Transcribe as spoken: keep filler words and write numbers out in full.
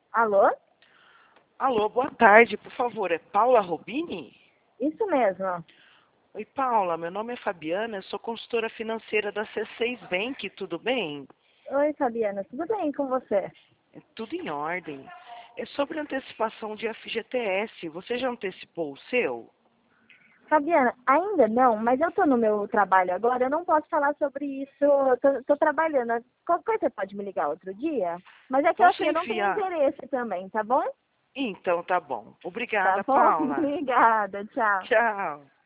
Alô? Alô, boa tarde, por favor, é Paula Robini? Isso mesmo. Oi, Paula, meu nome é Fabiana, eu sou consultora financeira da C seis Bank, tudo bem? Oi, Fabiana, tudo bem com você? É tudo em ordem. É sobre antecipação de F G T S, você já antecipou o seu? Fabiana, ainda não, mas eu tô no meu trabalho agora, eu não posso falar sobre isso, tô, tô trabalhando. Qualquer coisa você pode me ligar outro dia? Mas é que Posso assim, eu não tenho enviar? interesse também, tá bom? Então tá bom. Tá Obrigada, bom? Paula. Obrigada, tchau. Tchau.